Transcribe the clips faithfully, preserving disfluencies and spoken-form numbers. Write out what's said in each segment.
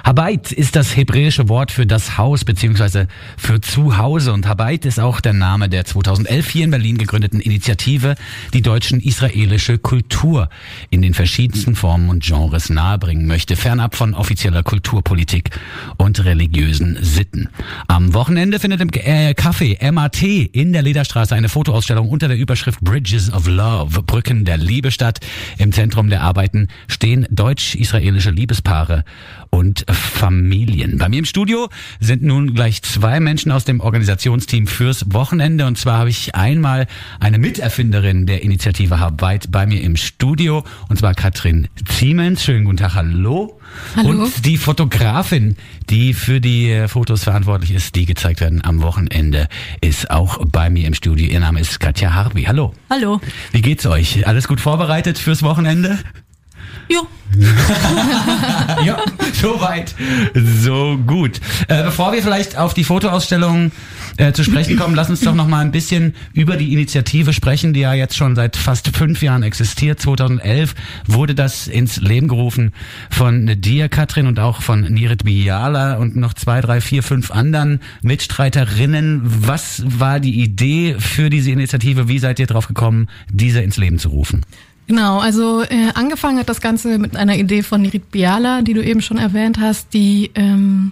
Habayit ist das hebräische Wort für das Haus bzw. für Zuhause und Habayit ist auch der Name der zweitausendelf hier in Berlin gegründeten Initiative, die Deutschen israelische Kultur in den verschiedensten Formen und Genres nahebringen möchte, fernab von offizieller Kulturpolitik und religiösen Sitten. Am Wochenende findet im äh, Café M A T in der Lederstraße eine Fotoausstellung unter der Überschrift Bridges of Love, Brücken der Liebe statt. Im Zentrum der Arbeiten stehen deutsch-israelische Liebespaare und Familien. Bei mir im Studio sind nun gleich zwei Menschen aus dem Organisationsteam fürs Wochenende. Und zwar habe ich einmal eine Miterfinderin der Initiative Habayit bei mir im Studio, und zwar Katrin Ziemens. Schönen guten Tag, hallo. Hallo. Und die Fotografin, die für die Fotos verantwortlich ist, die gezeigt werden am Wochenende, ist auch bei mir im Studio. Ihr Name ist Katja Harvey. Hallo. Hallo. Wie geht's euch? Alles gut vorbereitet fürs Wochenende? Jo. Ja, so weit, so gut. Äh, bevor wir vielleicht auf die Fotoausstellung äh, zu sprechen kommen, lass uns doch noch mal ein bisschen über die Initiative sprechen, die ja jetzt schon seit fast fünf Jahren existiert. zweitausendelf wurde das ins Leben gerufen von dir, Katrin, und auch von Nirit Biala und noch zwei, drei, vier, fünf anderen Mitstreiterinnen. Was war die Idee für diese Initiative? Wie seid ihr drauf gekommen, diese ins Leben zu rufen? Genau, also äh, angefangen hat das Ganze mit einer Idee von Nirit Biala, die du eben schon erwähnt hast, die ähm,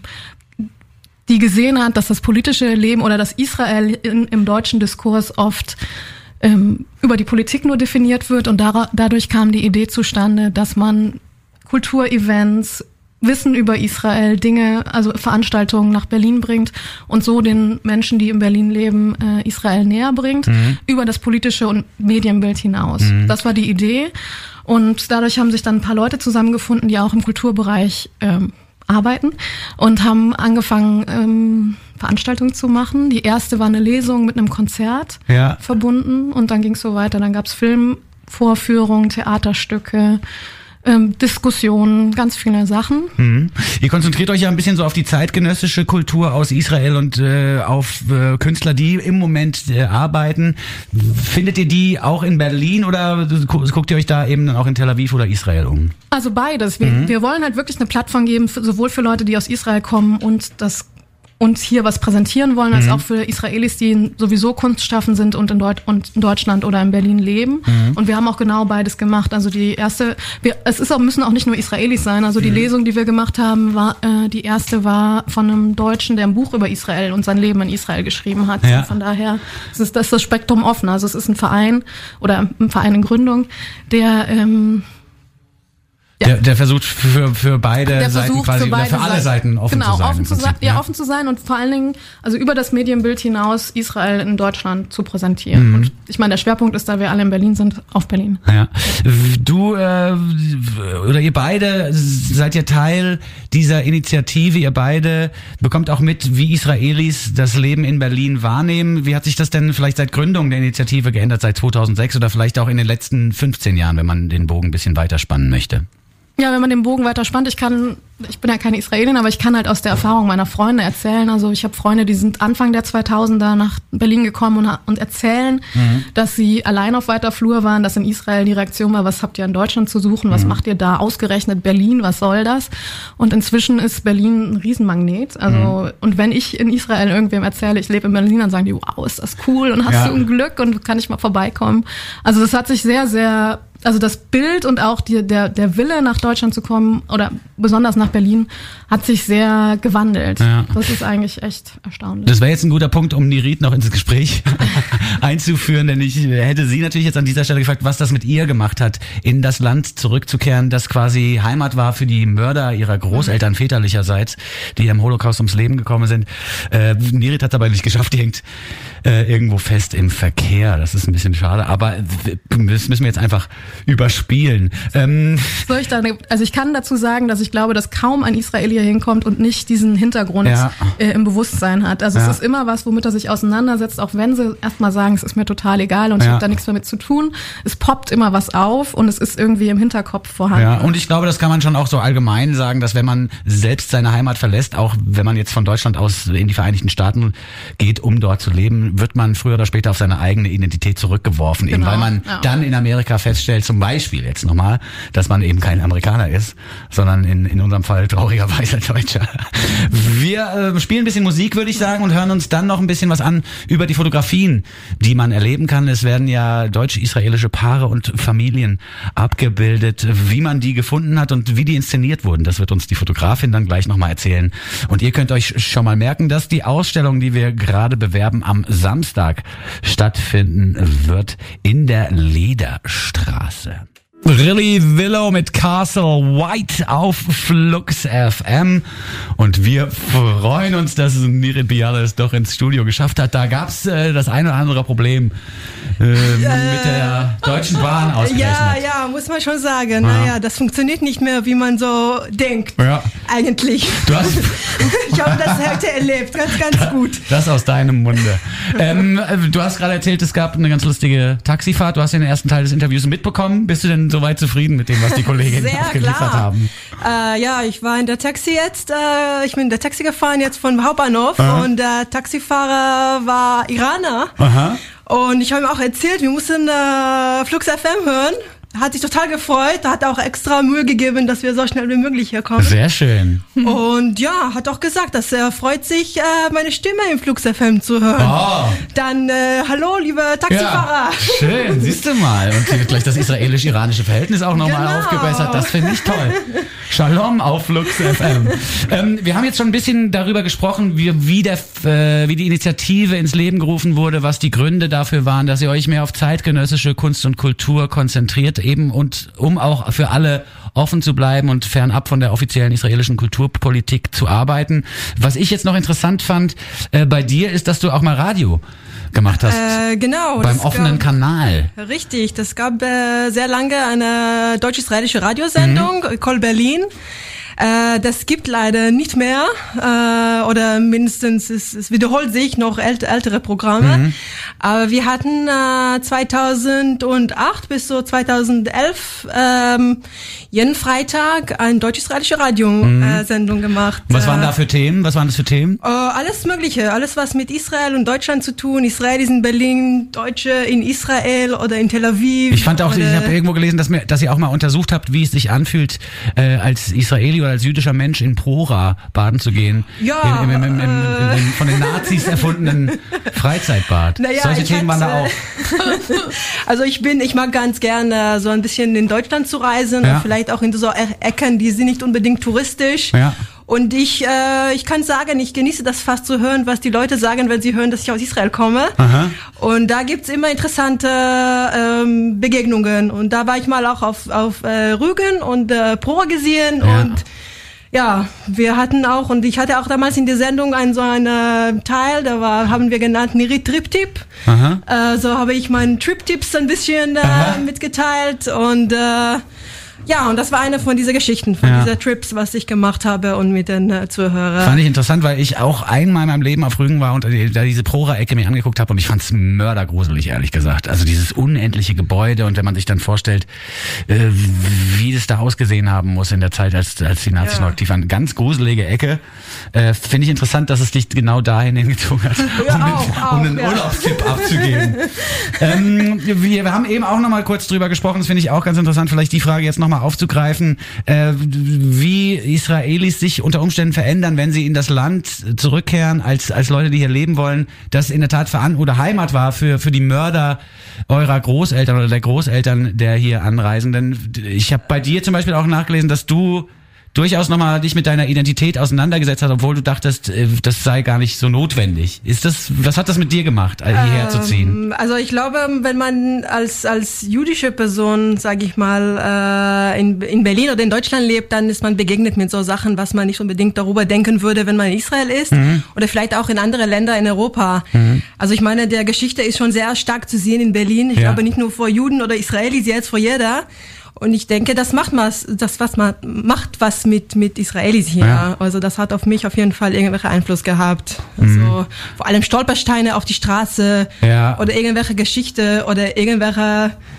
die gesehen hat, dass das politische Leben oder das Israel in, im deutschen Diskurs oft ähm, über die Politik nur definiert wird, und da, dadurch kam die Idee zustande, dass man Kulturevents, Wissen über Israel, Dinge, also Veranstaltungen nach Berlin bringt und so den Menschen, die in Berlin leben, äh, Israel näher bringt, mhm. über das politische und Medienbild hinaus. Mhm. Das war die Idee, und dadurch haben sich dann ein paar Leute zusammengefunden, die auch im Kulturbereich ähm, arbeiten, und haben angefangen, ähm, Veranstaltungen zu machen. Die erste war eine Lesung mit einem Konzert ja. verbunden, und dann ging es so weiter. Dann gab es Filmvorführungen, Theaterstücke, Ähm, Diskussionen, ganz viele Sachen. Mhm. Ihr konzentriert euch ja ein bisschen so auf die zeitgenössische Kultur aus Israel und äh, auf äh, Künstler, die im Moment äh, arbeiten. Findet ihr die auch in Berlin oder guckt ihr euch da eben dann auch in Tel Aviv oder Israel um? Also beides. Wir, mhm. wir wollen halt wirklich eine Plattform geben, für, sowohl für Leute, die aus Israel kommen und das uns hier was präsentieren wollen, als mhm. auch für Israelis, die sowieso Kunstschaffen sind und in, Deut- und in Deutschland oder in Berlin leben. Mhm. Und wir haben auch genau beides gemacht. Also die erste, wir, es ist auch, müssen auch nicht nur Israelis sein. Also die mhm. Lesung, die wir gemacht haben, war äh, die erste war von einem Deutschen, der ein Buch über Israel und sein Leben in Israel geschrieben hat. Ja. Von daher ist das, das ist das Spektrum offen. Also es ist ein Verein oder ein Verein in Gründung, der ähm, Ja. Der, der versucht für für beide der Seiten quasi für, oder für alle Seiten offen genau, zu sein. Offen zu sein ja, ja, offen zu sein und vor allen Dingen, also über das Medienbild hinaus Israel in Deutschland zu präsentieren. Mhm. Und ich meine, der Schwerpunkt ist, da wir alle in Berlin sind, auf Berlin. Ja. Du äh, oder ihr beide seid ja Teil dieser Initiative. Ihr beide bekommt auch mit, wie Israelis das Leben in Berlin wahrnehmen. Wie hat sich das denn vielleicht seit Gründung der Initiative geändert, seit zweitausendsechs oder vielleicht auch in den letzten fünfzehn Jahren, wenn man den Bogen ein bisschen weiterspannen möchte? Ja, wenn man den Bogen weiter spannt, ich kann, ich bin ja keine Israelin, aber ich kann halt aus der Erfahrung meiner Freunde erzählen. Also ich habe Freunde, die sind Anfang der zweitausender nach Berlin gekommen und, und erzählen, mhm. dass sie allein auf weiter Flur waren, dass in Israel die Reaktion war, was habt ihr in Deutschland zu suchen, was mhm. macht ihr da, ausgerechnet Berlin, was soll das? Und inzwischen ist Berlin ein Riesenmagnet. Also mhm. und wenn ich in Israel irgendwem erzähle, ich lebe in Berlin, dann sagen die, wow, ist das cool und hast ja. du ein Glück und kann ich mal vorbeikommen. Also das hat sich sehr, sehr Also das Bild und auch die, der, der Wille, nach Deutschland zu kommen oder besonders nach Berlin, hat sich sehr gewandelt. Ja. Das ist eigentlich echt erstaunlich. Das wäre jetzt ein guter Punkt, um Nirit noch ins Gespräch einzuführen, denn ich hätte sie natürlich jetzt an dieser Stelle gefragt, was das mit ihr gemacht hat, in das Land zurückzukehren, das quasi Heimat war für die Mörder ihrer Großeltern väterlicherseits, die im Holocaust ums Leben gekommen sind. Äh, Nirit hat es aber nicht geschafft, die hängt äh, irgendwo fest im Verkehr. Das ist ein bisschen schade, aber das müssen wir jetzt einfach überspielen. Ähm Soll ich da, also ich kann dazu sagen, dass ich glaube, dass kaum ein Israeli hinkommt und nicht diesen Hintergrund ja. äh, im Bewusstsein hat. Also ja. es ist immer was, womit er sich auseinandersetzt, auch wenn sie erstmal sagen, es ist mir total egal und ja. ich habe da nichts damit zu tun. Es poppt immer was auf und es ist irgendwie im Hinterkopf vorhanden. Ja, und ich glaube, das kann man schon auch so allgemein sagen, dass wenn man selbst seine Heimat verlässt, auch wenn man jetzt von Deutschland aus in die Vereinigten Staaten geht, um dort zu leben, wird man früher oder später auf seine eigene Identität zurückgeworfen, genau. eben weil man ja. dann in Amerika feststellt, zum Beispiel jetzt nochmal, dass man eben kein Amerikaner ist, sondern in, in unserem Fall traurigerweise Deutscher. Wir äh, spielen ein bisschen Musik, würde ich sagen, und hören uns dann noch ein bisschen was an über die Fotografien, die man erleben kann. Es werden ja deutsch-israelische Paare und Familien abgebildet, wie man die gefunden hat und wie die inszeniert wurden. Das wird uns die Fotografin dann gleich nochmal erzählen. Und ihr könnt euch schon mal merken, dass die Ausstellung, die wir gerade bewerben, am Samstag stattfinden wird in der Lederstraße. Rilly Willow mit Castle White auf Flux F M und wir freuen uns, dass Nirit Biala es doch ins Studio geschafft hat. Da gab's äh, das ein oder andere Problem äh, äh, mit der Deutschen Bahn ausgerechnet. Ja, ja, muss man schon sagen. Ja. Naja, das funktioniert nicht mehr, wie man so denkt. Ja. Eigentlich. Du hast ich habe das heute erlebt, ganz, ganz das, gut. Das aus deinem Munde. ähm, du hast gerade erzählt, es gab eine ganz lustige Taxifahrt. Du hast den ersten Teil des Interviews mitbekommen. Bist du denn soweit zufrieden mit dem, was die Kolleginnen abgeliefert klar. haben? Äh, ja, ich war in der Taxi jetzt, äh, ich bin in der Taxi gefahren jetzt vom Hauptbahnhof. Aha. Und der Taxifahrer war Iraner. Aha. Und ich habe ihm auch erzählt, wir mussten äh, Flux F M hören. Hat sich total gefreut, hat auch extra Mühe gegeben, dass wir so schnell wie möglich hier kommen. Sehr schön. Und ja, hat auch gesagt, dass er freut sich, äh, meine Stimme im Flux F M zu hören. Oh. Dann, äh, hallo, liebe Taxifahrer. Ja, schön, siehst du mal. Und hier wird gleich das israelisch-iranische Verhältnis auch nochmal genau. aufgebessert. Das finde ich toll. Shalom auf Flux F M. ähm, wir haben jetzt schon ein bisschen darüber gesprochen, wie, wie, der, äh, wie die Initiative ins Leben gerufen wurde, was die Gründe dafür waren, dass ihr euch mehr auf zeitgenössische Kunst und Kultur konzentriert, eben und um auch für alle offen zu bleiben und fernab von der offiziellen israelischen Kulturpolitik zu arbeiten. Was ich jetzt noch interessant fand äh, bei dir ist, dass du auch mal Radio gemacht hast. Äh, genau. Beim offenen gab, Kanal. Richtig, das gab äh, sehr lange eine deutsch-israelische Radiosendung, mhm. Kol Berlin. Äh, das gibt leider nicht mehr äh, oder mindestens es, es wiederholt sich noch ält, ältere Programme. Mhm. Aber wir hatten äh, zweitausendacht bis so zweitausendelf ähm, jeden Freitag eine deutsch-israelische Radiosendung mhm. äh, gemacht. Was waren da für Themen? Was waren das für Themen? Äh, alles Mögliche, alles was mit Israel und Deutschland zu tun. Israelis in Berlin, Deutsche in Israel oder in Tel Aviv. Ich fand auch, ich habe irgendwo gelesen, dass, mir, dass ihr auch mal untersucht habt, wie es sich anfühlt, äh, als Israeli oder als jüdischer Mensch in Prora baden zu gehen. Ja. Im, im, im, im, im, im, im von den Nazis erfundenen Freizeitbad. Naja, solche Themen waren da auch. Also ich bin, ich mag ganz gerne so ein bisschen in Deutschland zu reisen ja. und vielleicht auch in so Ecken, die sind nicht unbedingt touristisch. Ja. Und ich, äh, ich kann sagen, ich genieße das fast zu hören, was die Leute sagen, wenn sie hören, dass ich aus Israel komme. Aha. Und da gibt's immer interessante ähm, Begegnungen. Und da war ich mal auch auf, auf äh, Rügen und äh, Prora gesehen ja. und ja, wir hatten auch, und ich hatte auch damals in der Sendung einen so einen Teil, da war, haben wir genannt Nirit Trip-Tip. Äh, so habe ich meinen Trip-Tipps ein bisschen äh, mitgeteilt und äh, ja, und das war eine von dieser Geschichten, von ja. dieser Trips, was ich gemacht habe und mit den äh, Zuhörern. Fand ich interessant, weil ich auch einmal in meinem Leben auf Rügen war und da diese Prora-Ecke mir angeguckt habe und ich fand's mördergruselig, ehrlich gesagt. Also dieses unendliche Gebäude und wenn man sich dann vorstellt, äh, wie das da ausgesehen haben muss in der Zeit, als, als die Nazis ja. noch aktiv waren. Ganz gruselige Ecke. Äh, Finde ich interessant, dass es dich genau dahin hingezogen hat, ja, um, auch, den, auch, um einen ja. Urlaubstipp abzugeben. ähm, wir, wir haben eben auch noch mal kurz drüber gesprochen, das finde ich auch ganz interessant, vielleicht die Frage jetzt noch mal aufzugreifen, äh, wie Israelis sich unter Umständen verändern, wenn sie in das Land zurückkehren, als als Leute, die hier leben wollen, das in der Tat Veran- oder Heimat war für für die Mörder eurer Großeltern oder der Großeltern der hier anreisen. Denn ich habe bei dir zum Beispiel auch nachgelesen, dass du durchaus nochmal dich mit deiner Identität auseinandergesetzt hast, obwohl du dachtest, das sei gar nicht so notwendig. Ist das, was hat das mit dir gemacht, hierher ähm, zu ziehen? Also ich glaube, wenn man als als jüdische Person, sage ich mal, äh, in in Berlin oder in Deutschland lebt, dann ist man begegnet mit so Sachen, was man nicht unbedingt darüber denken würde, wenn man in Israel ist mhm. oder vielleicht auch in andere Länder in Europa. Mhm. Also ich meine, der Geschichte ist schon sehr stark zu sehen in Berlin. Ich ja. glaube nicht nur vor Juden oder Israelis, jetzt vor jeder. Und ich denke, das macht was, das was man macht was mit mit Israelis hier. Ja. Also das hat auf mich auf jeden Fall irgendwelche Einfluss gehabt. Also mhm. vor allem Stolpersteine auf die Straße ja. oder irgendwelche Geschichte oder irgendwelche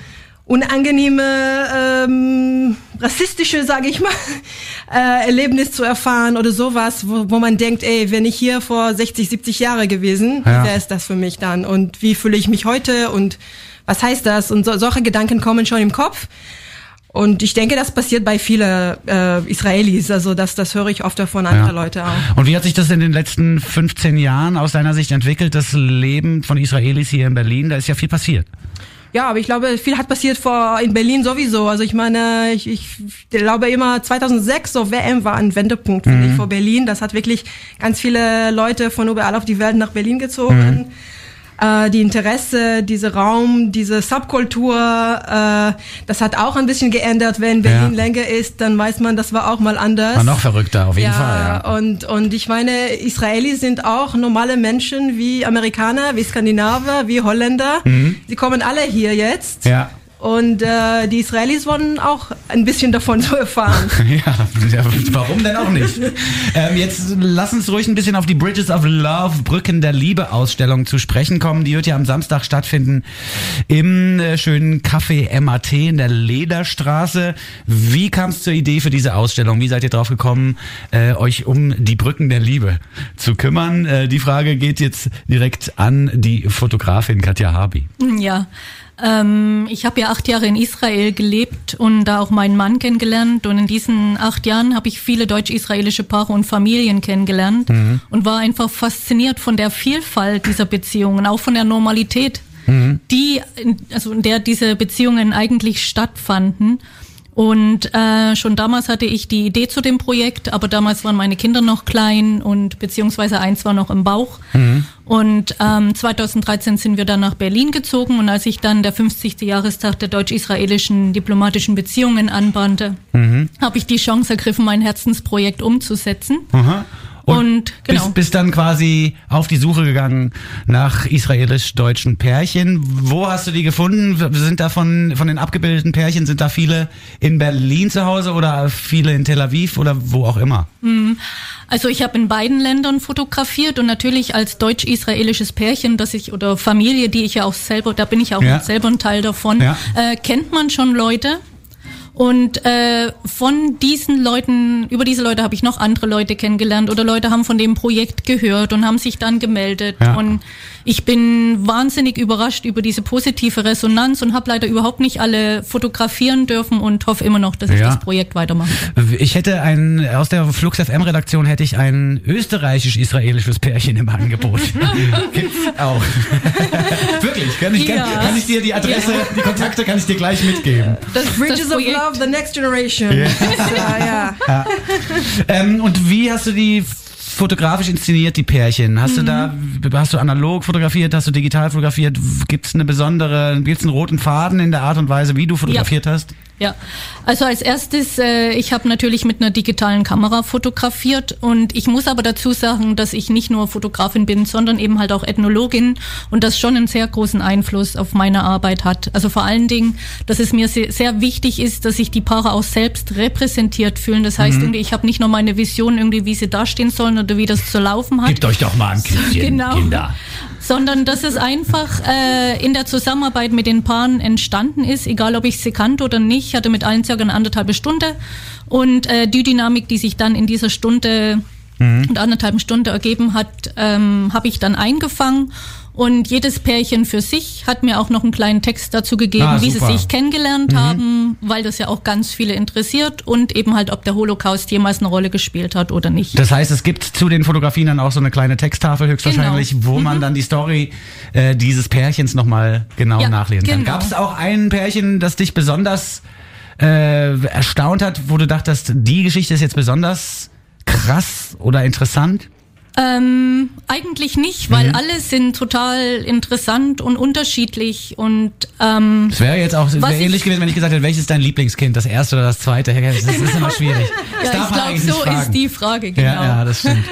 unangenehme, ähm, rassistische, sage ich mal, äh, Erlebnis zu erfahren oder sowas, wo, wo man denkt, ey, wenn ich hier vor sechzig, siebzig Jahre gewesen, ja. wer ist das für mich dann? Und wie fühle ich mich heute? Und was heißt das? Und so, solche Gedanken kommen schon im Kopf. Und ich denke, das passiert bei vielen äh, Israelis. Also das, das höre ich oft von anderen ja. Leuten auch. Und wie hat sich das in den letzten fünfzehn Jahren aus deiner Sicht entwickelt, das Leben von Israelis hier in Berlin? Da ist ja viel passiert. Ja, aber ich glaube, viel hat passiert vor in Berlin sowieso. Also ich meine, ich, ich glaube immer zweitausendsechs, so W M war ein Wendepunkt, finde mhm. ich, vor Berlin. Das hat wirklich ganz viele Leute von überall auf die Welt nach Berlin gezogen. Mhm. Äh, die Interesse, diese Raum, diese Subkultur, äh, das hat auch ein bisschen geändert. Wenn Berlin ja. länger ist, dann weiß man, das war auch mal anders. War noch verrückter, auf jeden ja, Fall. Ja. Und, und ich meine, Israelis sind auch normale Menschen wie Amerikaner, wie Skandinavier, wie Holländer. Mhm. Sie kommen alle hier jetzt. Ja. Und äh, die Israelis wollen auch ein bisschen davon so erfahren. ja, warum denn auch nicht? ähm, jetzt lass uns ruhig ein bisschen auf die Bridges of Love, Brücken der Liebe Ausstellung zu sprechen kommen. Die wird ja am Samstag stattfinden im äh, schönen Café M A T in der Lederstraße. Wie kam es zur Idee für diese Ausstellung? Wie seid ihr drauf gekommen, äh, euch um die Brücken der Liebe zu kümmern? Äh, die Frage geht jetzt direkt an die Fotografin Katja Harby. Ja. Ähm, ich habe ja acht Jahre in Israel gelebt und da auch meinen Mann kennengelernt. Und in diesen acht Jahren habe ich viele deutsch-israelische Paare und Familien kennengelernt mhm. und war einfach fasziniert von der Vielfalt dieser Beziehungen, auch von der Normalität, mhm. die, also in der diese Beziehungen eigentlich stattfanden. Und äh, schon damals hatte ich die Idee zu dem Projekt, aber damals waren meine Kinder noch klein und beziehungsweise eins war noch im Bauch. Mhm. Und ähm, zweitausenddreizehn sind wir dann nach Berlin gezogen und als ich dann der fünfzigste Jahrestag der deutsch-israelischen diplomatischen Beziehungen anbahnte, mhm. habe ich die Chance ergriffen, mein Herzensprojekt umzusetzen. Aha. Und, und genau. bist, bist dann quasi auf die Suche gegangen nach israelisch-deutschen Pärchen. Wo hast du die gefunden? Sind da von, von den abgebildeten Pärchen, sind da viele in Berlin zu Hause oder viele in Tel Aviv oder wo auch immer? Also ich habe in beiden Ländern fotografiert und natürlich als deutsch-israelisches Pärchen, das ich oder Familie, die ich ja auch selber, da bin ich auch ja. selber ein Teil davon, ja. äh, kennt man schon Leute. Und äh, von diesen Leuten, über diese Leute habe ich noch andere Leute kennengelernt oder Leute haben von dem Projekt gehört und haben sich dann gemeldet. Ja. Und ich bin wahnsinnig überrascht über diese positive Resonanz und habe leider überhaupt nicht alle fotografieren dürfen und hoffe immer noch, dass ich ja. das Projekt weitermache. Ich hätte ein, aus der Flux F M Redaktion hätte ich ein österreichisch-israelisches Pärchen im Angebot. Gibt's auch. Wirklich, kann ich, ja. kann, kann ich dir die Adresse, ja. die Kontakte kann ich dir gleich mitgeben. Das Bridges of Love, the next generation. Ja. Ja, ja. Ja. Ähm, und wie hast du die fotografisch inszeniert, die Pärchen? Hast mhm. du da, hast du analog fotografiert, hast du digital fotografiert? Gibt's eine besondere, gibt's einen roten Faden in der Art und Weise, wie du fotografiert ja. hast? Ja, also als erstes, äh, ich habe natürlich mit einer digitalen Kamera fotografiert und ich muss aber dazu sagen, dass ich nicht nur Fotografin bin, sondern eben halt auch Ethnologin und das schon einen sehr großen Einfluss auf meine Arbeit hat. Also vor allen Dingen, dass es mir sehr, sehr wichtig ist, dass sich die Paare auch selbst repräsentiert fühlen. Das heißt, mhm. irgendwie, ich habe nicht nur meine Vision, irgendwie, wie sie dastehen sollen oder wie das zu laufen hat. Gebt euch doch mal ein Küsschen, genau. Kinder. Sondern dass es einfach äh, in der Zusammenarbeit mit den Paaren entstanden ist, egal ob ich sie kannte oder nicht. Ich hatte mit allen circa eine anderthalbe Stunde und äh, die Dynamik, die sich dann in dieser Stunde mhm. und anderthalb Stunde ergeben hat, ähm, habe ich dann eingefangen. Und jedes Pärchen für sich hat mir auch noch einen kleinen Text dazu gegeben, ah, wie sie sich kennengelernt mhm. haben, weil das ja auch ganz viele interessiert und eben halt, ob der Holocaust jemals eine Rolle gespielt hat oder nicht. Das heißt, es gibt zu den Fotografien dann auch so eine kleine Texttafel höchstwahrscheinlich, genau. wo mhm. man dann die Story äh, dieses Pärchens nochmal genau ja, nachlesen kann. Genau. Gab es auch ein Pärchen, das dich besonders äh, erstaunt hat, wo du dachtest, die Geschichte ist jetzt besonders krass oder interessant? Ähm, eigentlich nicht, weil mhm. alle sind total interessant und unterschiedlich und ähm, es wäre jetzt auch wär ähnlich gewesen, wenn ich gesagt hätte, welches ist dein Lieblingskind, das erste oder das zweite? Das ist immer schwierig. Das ja, ich glaube, so ist die Frage, genau. Ja, ja, das stimmt.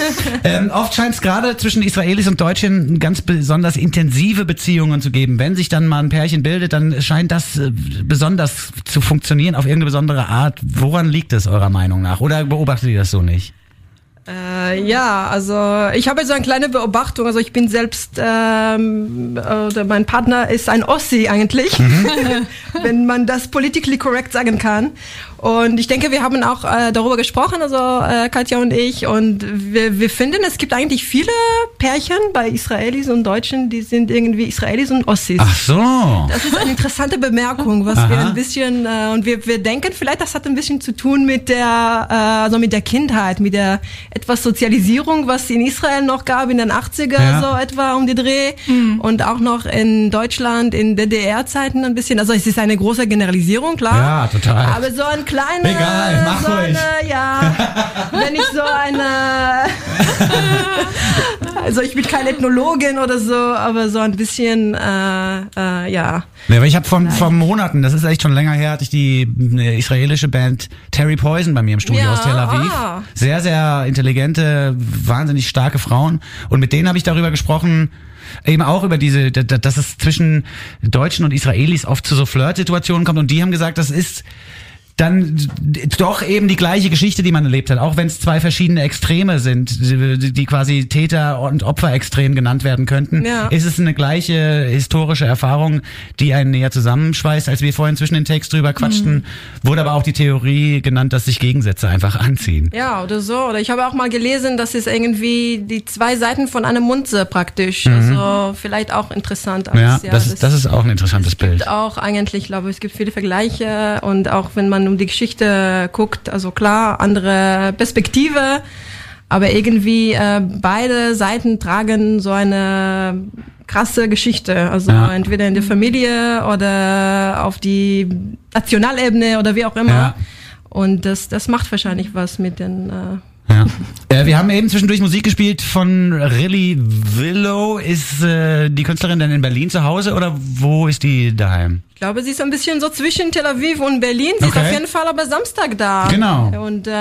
ähm, oft scheint es gerade zwischen Israelis und Deutschen ganz besonders intensive Beziehungen zu geben. Wenn sich dann mal ein Pärchen bildet, dann scheint das äh, besonders zu funktionieren auf irgendeine besondere Art. Woran liegt es eurer Meinung nach? Oder beobachtet ihr das so nicht? Äh, ja, also ich habe so eine kleine Beobachtung. Also ich bin selbst, ähm, oder mein Partner ist ein Ossi eigentlich, mhm. wenn man das politically correct sagen kann. Und ich denke, wir haben auch äh, darüber gesprochen, also äh, Katja und ich, und wir, wir finden, es gibt eigentlich viele Pärchen bei Israelis und Deutschen, die sind irgendwie Israelis und Ossis. Ach so. Das ist eine interessante Bemerkung, was Aha. wir ein bisschen, äh, und wir, wir denken vielleicht, das hat ein bisschen zu tun mit der, äh, also mit der Kindheit, mit der etwas Sozialisierung, was in Israel noch gab in den achtziger, ja. so etwa um die Dreh, mhm. und auch noch in Deutschland in D D R-Zeiten ein bisschen. Also es ist eine große Generalisierung, klar. Ja, total. Aber so ein kleine, Egal, mach so ruhig. Eine, ja, wenn ich so eine, also ich bin keine Ethnologin oder so, aber so ein bisschen, äh, äh, ja. Ja, aber ich habe vor, vor Monaten, das ist echt schon länger her, hatte ich die eine israelische Band Terry Poison bei mir im Studio ja, aus Tel Aviv. Ah. Sehr, sehr intelligente, wahnsinnig starke Frauen. Und mit denen habe ich darüber gesprochen, eben auch über diese, dass es zwischen Deutschen und Israelis oft zu so Flirt-Situationen kommt. Und die haben gesagt, das ist dann doch eben die gleiche Geschichte, die man erlebt hat, auch wenn es zwei verschiedene Extreme sind, die quasi Täter- und Opferextrem genannt werden könnten, ja. ist es eine gleiche historische Erfahrung, die einen näher zusammenschweißt, als wir vorhin zwischen den Text drüber quatschten, mhm. wurde aber auch die Theorie genannt, dass sich Gegensätze einfach anziehen. Ja, oder so. Oder ich habe auch mal gelesen, dass es irgendwie die zwei Seiten von einem Munze praktisch, mhm. also vielleicht auch interessant. Als, ja, ja, das, das, das ist auch ein interessantes es gibt Bild. Auch eigentlich, ich glaube, es gibt viele Vergleiche, und auch wenn man um die Geschichte guckt, also klar, andere Perspektive, aber irgendwie äh, beide Seiten tragen so eine krasse Geschichte, also ja. entweder in der Familie oder auf die Nationalebene oder wie auch immer. Ja. Und das, das macht wahrscheinlich was mit den... Äh, Ja. Äh, wir haben eben zwischendurch Musik gespielt von Rilly Willow. Ist äh, die Künstlerin denn in Berlin zu Hause oder wo ist die daheim? Ich glaube, sie ist ein bisschen so zwischen Tel Aviv und Berlin. Sie okay. ist auf jeden Fall aber Samstag da. Genau. Und äh,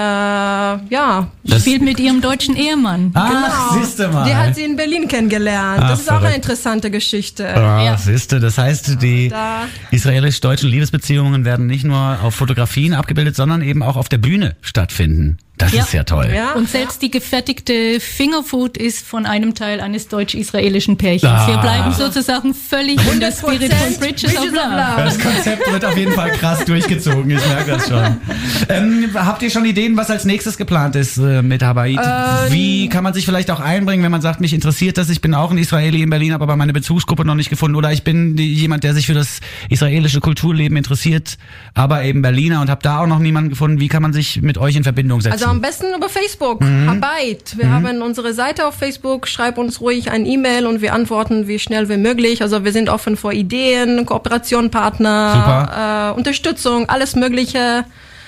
ja. Das spielt mit ihrem deutschen Ehemann. Ach, genau. siehste mal. Die hat sie in Berlin kennengelernt. Ach, das ist verrückt. auch eine interessante Geschichte. Ah, ja. siehste, das heißt, die israelisch-deutschen Liebesbeziehungen werden nicht nur auf Fotografien abgebildet, sondern eben auch auf der Bühne stattfinden. Das ja. ist ja toll. Ja. Und selbst die gefertigte Fingerfood ist von einem Teil eines deutsch-israelischen Pärchens. Ah. Wir bleiben sozusagen völlig in der Spirit von Bridges, Bridges of Love. Das Konzept wird auf jeden Fall krass durchgezogen, ich merke das schon. Ähm, habt ihr schon Ideen, was als nächstes geplant ist äh, mit Habayit? Ähm. Wie kann man sich vielleicht auch einbringen, wenn man sagt, mich interessiert das, ich bin auch ein Israeli in Berlin, habe aber meine Bezugsgruppe noch nicht gefunden, oder ich bin die, jemand, der sich für das israelische Kulturleben interessiert, aber eben Berliner und habe da auch noch niemanden gefunden. Wie kann man sich mit euch in Verbindung setzen? Also am besten über Facebook, mhm. Habayit. Wir mhm. haben unsere Seite auf Facebook, schreib uns ruhig ein E-Mail und wir antworten wie schnell wie möglich. Also wir sind offen für Ideen, Kooperation, Partner, äh, Unterstützung, alles Mögliche.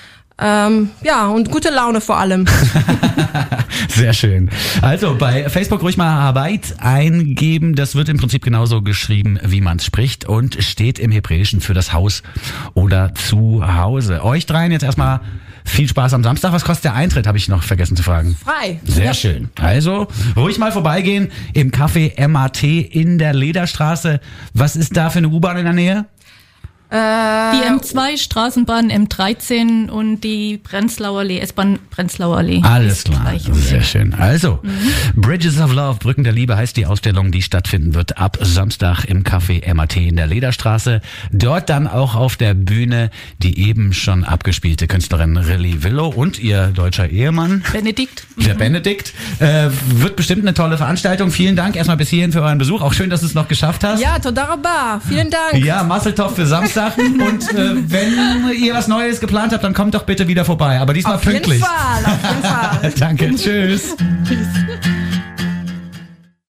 Ähm, ja, und gute Laune vor allem. Sehr schön. Also bei Facebook ruhig mal Habayit eingeben. Das wird im Prinzip genauso geschrieben, wie man es spricht, und steht im Hebräischen für das Haus oder zu Hause. Euch dreien jetzt erstmal viel Spaß am Samstag. Was kostet der Eintritt, habe ich noch vergessen zu fragen. Frei. Sehr ja. schön. Also ruhig mal vorbeigehen im Café M A T in der Lederstraße. Was ist da für eine U-Bahn in der Nähe? Die M zwei, Straßenbahn M dreizehn und die Prenzlauer Allee, S-Bahn Prenzlauer Allee. Alles klar, sehr schön. Also, mhm. Bridges of Love, Brücken der Liebe heißt die Ausstellung, die stattfinden wird ab Samstag im Café M A T in der Lederstraße. Dort dann auch auf der Bühne die eben schon abgespielte Künstlerin Rilly Willow und ihr deutscher Ehemann Benedikt. Der Benedikt. Äh, wird bestimmt eine tolle Veranstaltung. Vielen Dank erstmal bis hierhin für euren Besuch. Auch schön, dass du es noch geschafft hast. Ja, toda rabba. Vielen Dank. Ja, Mazel Tov für Samstag. Und äh, wenn ihr was Neues geplant habt, dann kommt doch bitte wieder vorbei. Aber diesmal auf pünktlich. Jeden Fall, auf jeden Fall. Danke, tschüss. Tschüss.